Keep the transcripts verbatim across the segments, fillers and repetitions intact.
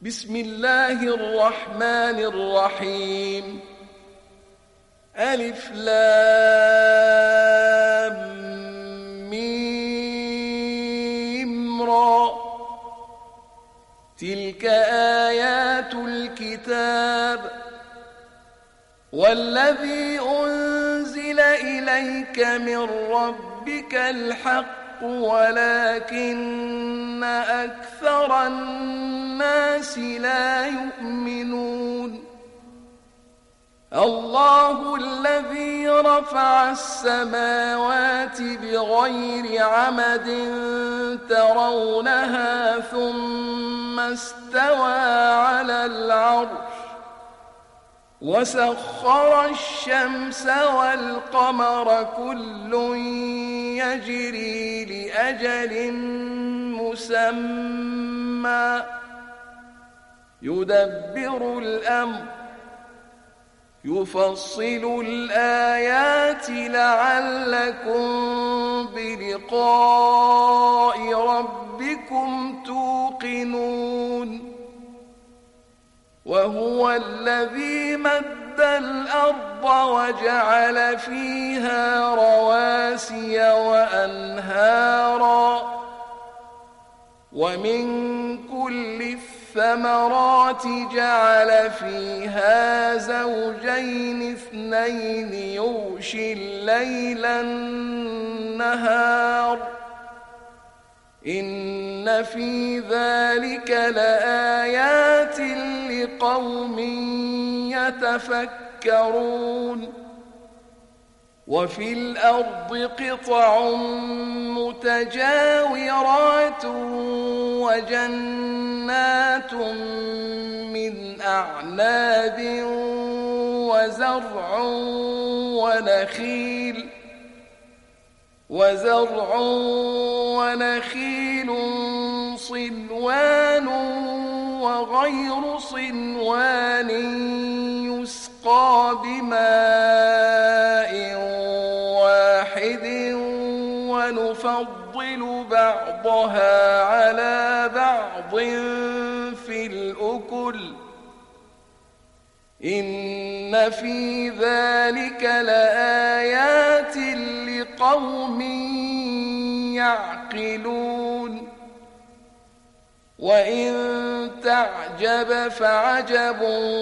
بسم الله الرحمن الرحيم. ألف لام ميم را. تلك آيات الكتاب والذي أنزل إليك من ربك الحق ولكن أكثر الناس لا يؤمنون. الله الذي رفع السماوات بغير عمد ترونها ثم استوى على العرش وسخر الشمس والقمر كل يجري لأجل مسمى يدبر الأمر يفصل الآيات لعلكم بلقاء ربكم توقنون. وهو الذي مد الأرض وجعل فيها رواسي وأنهارا ومن كل الثمرات جعل فيها زوجين اثنين يغشي الليل النهار إن في ذلك لآيات لقوم يتفكرون. وفي الأرض قطع متجاورات وجنات من أعناب وزرع ونخيل وزرع ونخيل صنوان وغير صنوان يسقى بماء واحد ونفضل بعضها على بعض في الأكل إن في ذلك لآيات لقوم يعقلون. وإن تعجب فعجب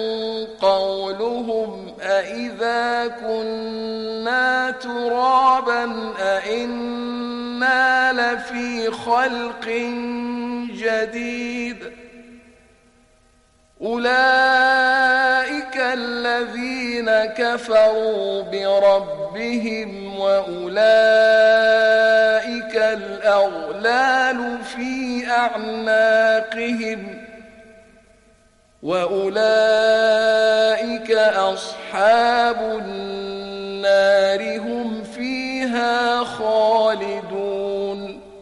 قولهم أإذا كنا ترابا أإنا لفي خلق جديد أولئك الذين كفروا بربهم وأولئك الأغلال في أعناقهم وأولئك أصحاب النار هم فيها خالدون.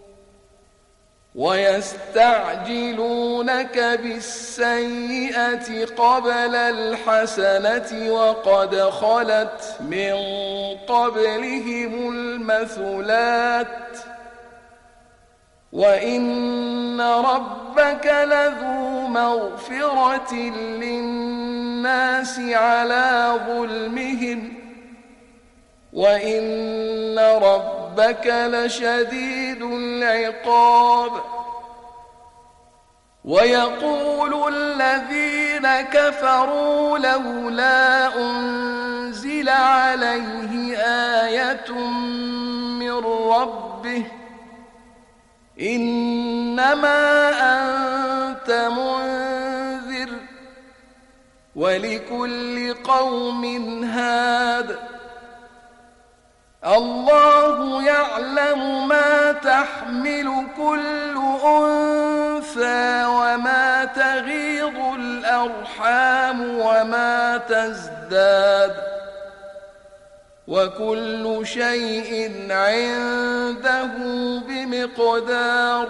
ويستعجلونك بالسيئة قبل الحسنة وقد خلت من قبلهم المثلات وإن ربك لذو مغفرة للناس على ظلمهم وإن ربك لشديد العقاب. ويقول الذين كفروا لولا أنزل عليه آية من ربه إنما أنت منذر ولكل قوم هاد الله يعلم ما تحمل كل أنثى وما تغيض الأرحام وما تزداد وكل شيء عنده بمقدار.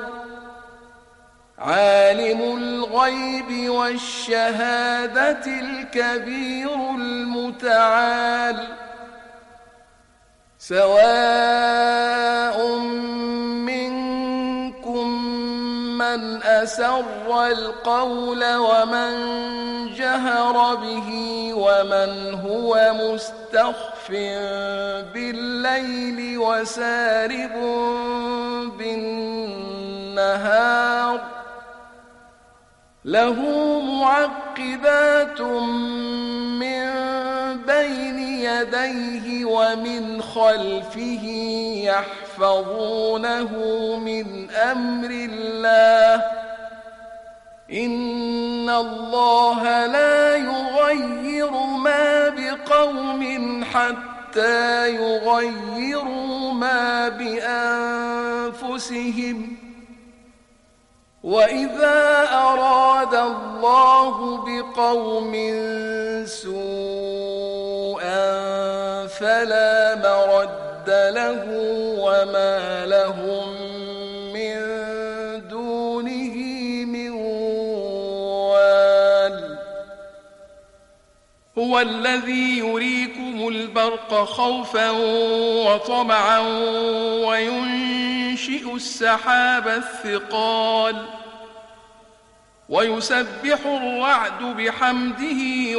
عالم الغيب والشهادة الكبير المتعال سواء منكم من أسر القول ومن جهر به ومن هو مستخف بالليل وسارب بالنهار له معقبات من بين يديه ومن خلفه يحفظونه من أمر الله إن الله لا يغير ما بقوم حتى يغيروا ما بأنفسهم وإذا أراد الله بقوم سوءا فلا مرد له وما لهم من دونه من وال هو الذي يريكم البرق خوفا وطمعا وينشئ السحاب الثقال ويسبح الرعد بحمده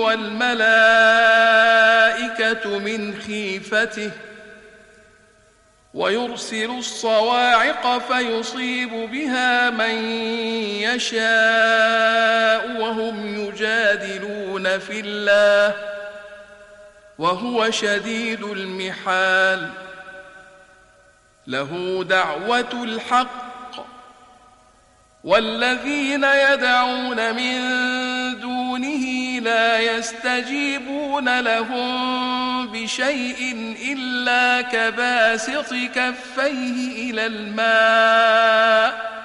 والملائكة من خيفته ويرسل الصواعق فيصيب بها من يشاء وهم يجادلون في الله وهو شديد المحال له دعوة الحق والذين يدعون من دونه لا يستجيبون لهم بشيء إلا كباسط كفيه إلى الماء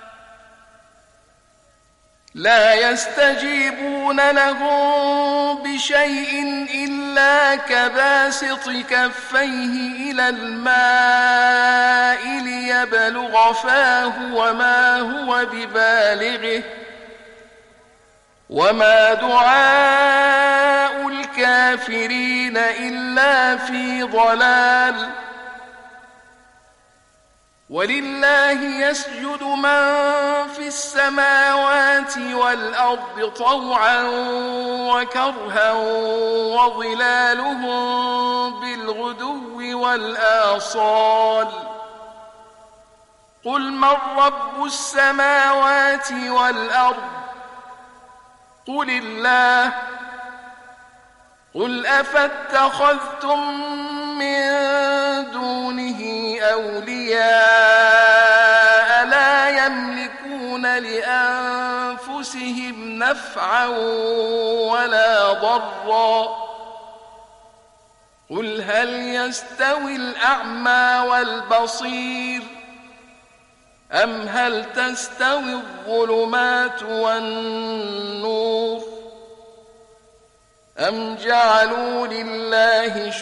لا يستجيبون لهم بشيء إلا كباسط كفيه إلى الماء ليبلغ فاه وما هو ببالغه وما دعاء الكافرين إلا في ضلال ولله يسجد من في السماوات والأرض طوعا وكرها وظلالهم بالغدو والآصال قل من رب السماوات والأرض قل الله قل أفاتخذتم من دونه أولياء لا يملكون لأنفسهم نفعا ولا ضرا قل هل يستوي الأعمى والبصير أم هل تستوي الظلمات والنور أم جعلوا لله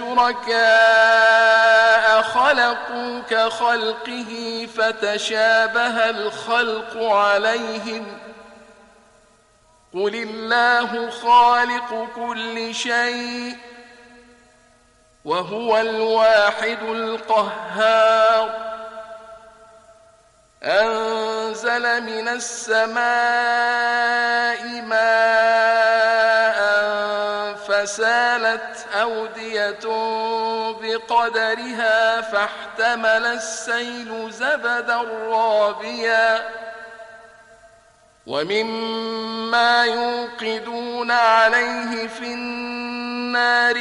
شركاء خلقوا كخلقه فتشابه الخلق عليهم قل الله خالق كل شيء وهو الواحد القهار أنزل من السماء ماء فسالت أودية بقدرها فاحتمل السيل زبدا رابيا ومما يوقدون عليه في النار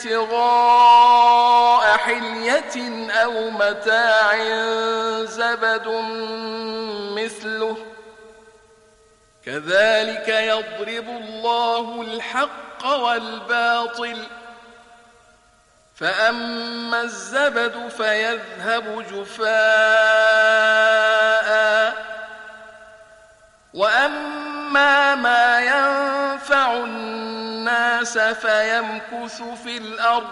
ابتغاء حلية أو متاع زبد مثله كذلك يضرب الله الحق والباطل فأما الزبد فيذهب جفاء وأما ما ينفع الناس فيمكث في الأرض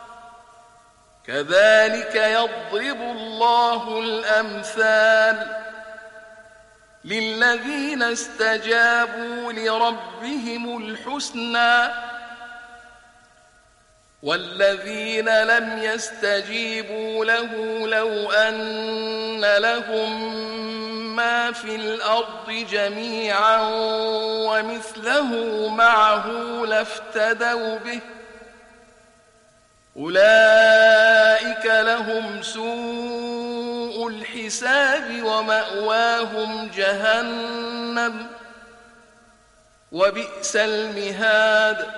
كذلك يضرب الله الأمثال للذين استجابوا لربهم الحسنى. للذين استجابوا لربهم الحسنى وله دعوة الحق والذين يدعون من دونه لا يستجيبون لهم بشيء إلا كباسط كفيه إلى الماء ليبلغ فاه وما هو ببالغه وما دعاء الكافرين إلا في ضلال والذين لم يستجيبوا له لو أن لهم ما في الأرض جميعا ومثله معه لافتدوا به أولئك لهم سوء الحساب ومأواهم جهنم وبئس المهاد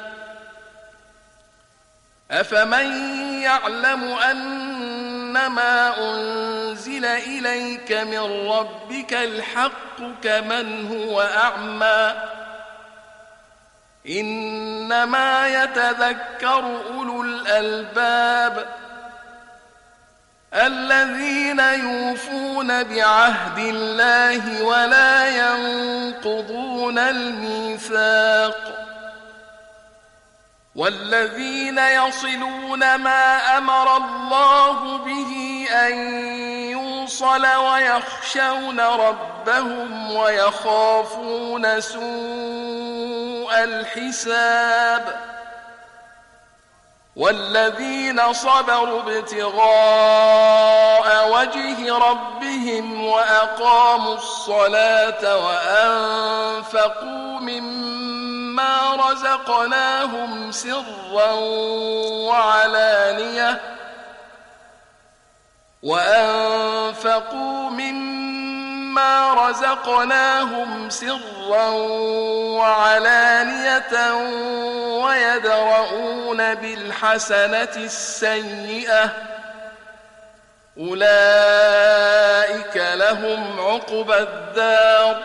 أفمن يعلم أنما أنزل إليك من ربك الحق كمن هو أعمى إنما يتذكر أولو الألباب الذين يوفون بعهد الله ولا ينقضون الميثاق والذين يصلون ما أمر الله به أن يوصل ويخشون ربهم ويخافون سوء الحساب والذين صبروا ابتغاء وجه ربهم وأقاموا الصلاة وأنفقوا مما رزقناهم سرا وعلانية وأنفقوا مما رزقناهم سرا وعلانية ويدرؤون بالحسنة السيئة أولئك لهم عقبى الدار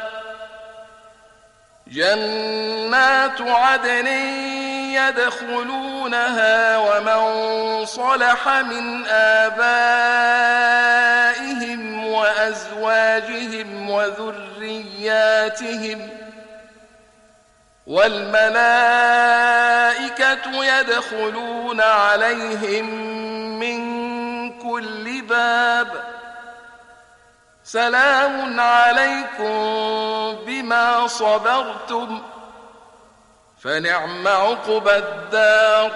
جنات عدن يدخلونها ومن صلح من آبائهم وأزواجهم وذرياتهم والملائكة يدخلون عليهم من كل باب سلام عليكم بما صبرتم فنعم عقبى الدار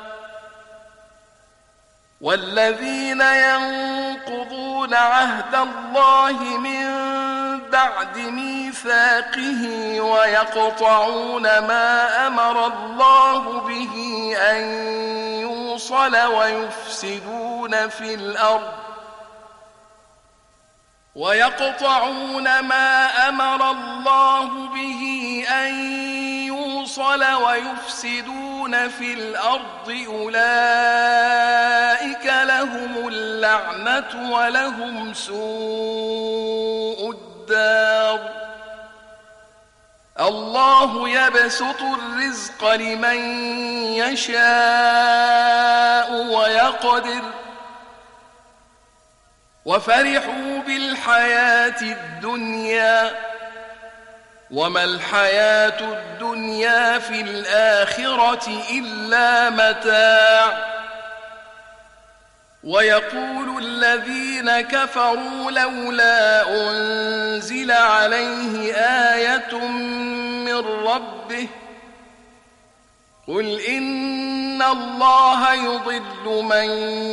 والذين ينقضون عهد الله من بعد ميثاقه ويقطعون ما أمر الله به أن يوصل ويفسدون في الأرض ويقطعون ما أمر الله به أن يوصل ويفسدون في الأرض أولئك لهم اللعنة ولهم سوء الدار الله يبسط الرزق لمن يشاء ويقدر وفرحوا بالحياة الدنيا وما الحياة الدنيا في الآخرة إلا متاع ويقول الذين كفروا لولا أنزل عليه آية من ربه قل إن الله يضل من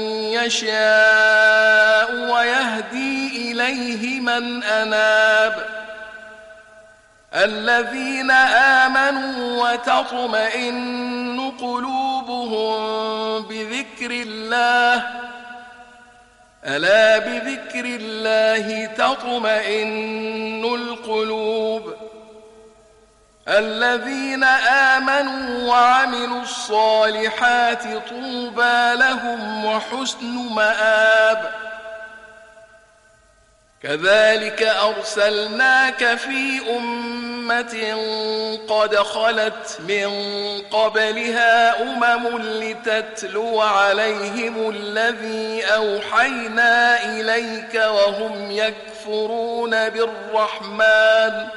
يشاء ويهدي إليه من أناب الذين آمنوا وتطمئن قلوبهم بذكر الله ألا بذكر الله تطمئن القلوب الذين آمنوا وعملوا الصالحات طوبى لهم وحسن مآب كذلك أرسلناك في أمة قد خلت من قبلها أمم لتتلو عليهم الذي أوحينا إليك وهم يكفرون بالرحمن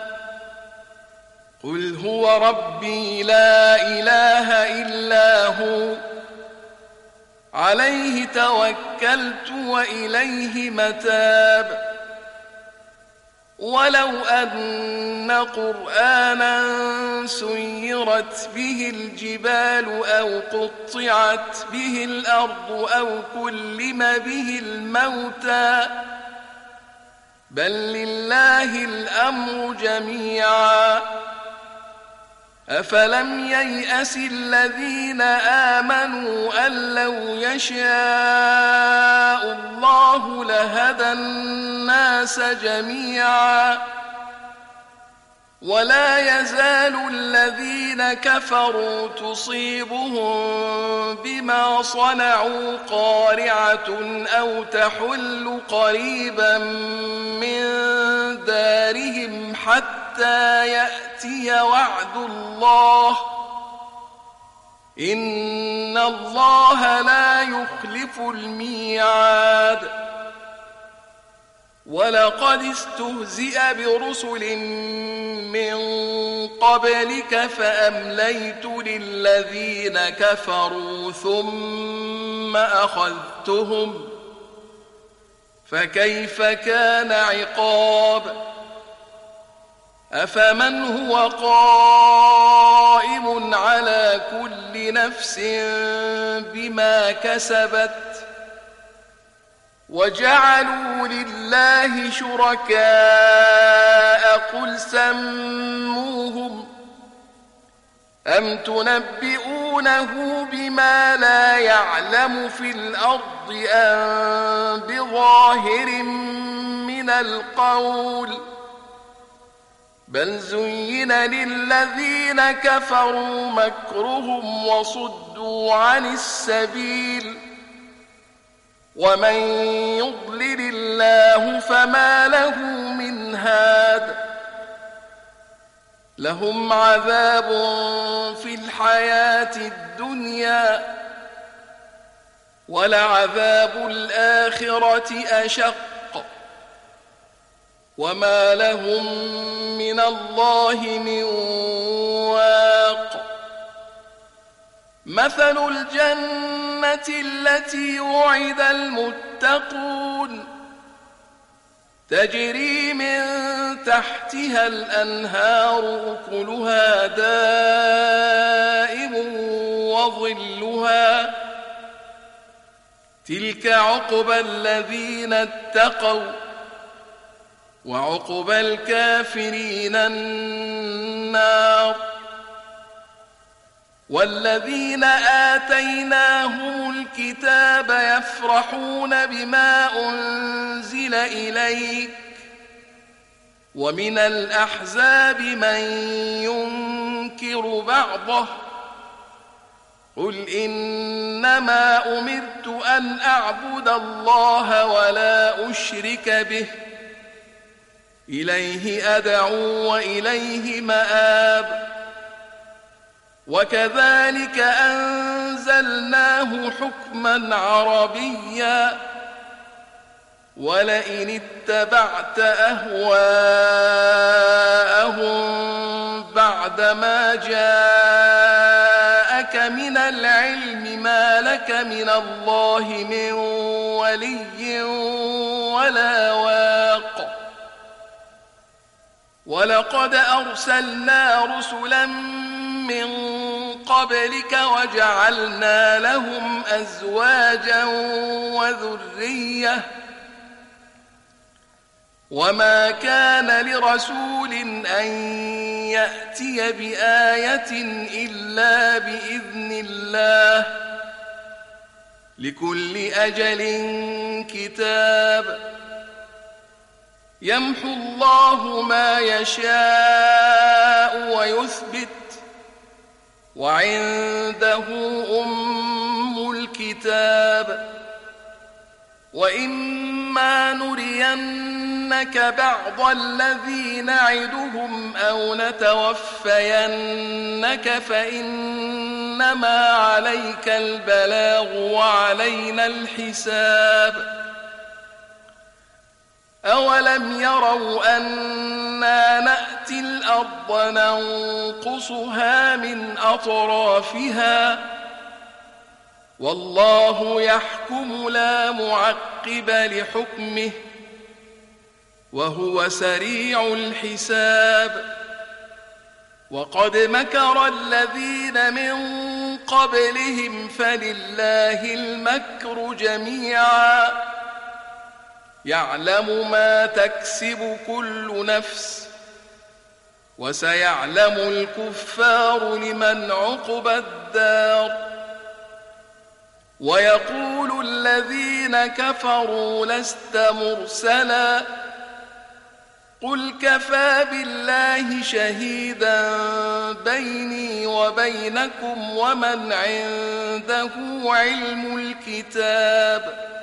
قل هو ربي لا إله إلا هو عليه توكلت وإليه متاب ولو أن قرآنا سيرت سيرت به الجبال أو قطعت به الأرض أو كلم به الموتى بل لله الأمر جميعا أفلم ييأس الذين آمنوا أن لو يشاء الله لهدى الناس جميعا ولا يزال الذين كفروا تصيبهم بما صنعوا قارعة أو تحل قريبا من دارهم حتى يأتي وعد الله إن الله لا يخلف الميعاد ولقد استهزئ برسل من قبلك فأمليت للذين كفروا ثم أخذتهم فكيف كان عقاب أفمن هو قائم على كل نفس بما كسبت وجعلوا لله شركاء قل سموهم أم تنبئونه بما لا يعلم في الأرض أم بظاهر من القول بل زين للذين كفروا مكرهم وصدوا عن السبيل ومن يضلل الله فما له من هاد لهم عذاب في الحياة الدنيا ولعذاب الآخرة أشق وما لهم من الله من واق مثل الجنة التي وعد المتقون تجري من تحتها الأنهار أكلها دائم وظلها تلك عقبى الذين اتقوا وعقبى الكافرين النار والذين آتيناهم الكتاب يفرحون بما أنزل إليك ومن الأحزاب من ينكر بعضه قل إنما أمرت أن أعبد الله ولا أشرك به إليه أدعو وإليه مآب وكذلك أنزلناه حكما عربيا ولئن اتبعت أهواءهم بعدما جاءك من العلم ما لك من الله من ولي ولا واق ولقد أرسلنا رسلا من قبلك وجعلنا لهم أزواجا وذرية وما كان لرسول أن يأتي بآية إلا بإذن الله لكل أجل كتاب يمحو الله ما يشاء ويثبت وعنده أم الكتاب وإما نرينك بعض الذي نعدهم أو نتوفينك فإنما عليك البلاغ وعلينا الحساب أولم يروا أنا نأتي الأرض ننقصها من أطرافها والله يحكم لا معقب لحكمه وهو سريع الحساب وقد مكر الذين من قبلهم فلله المكر جميعا يعلم ما تكسب كل نفس وسيعلم الكفار لمن عقبى الدار ويقول الذين كفروا لست مرسلا قل كفى بالله شهيدا بيني وبينكم ومن عنده علم الكتاب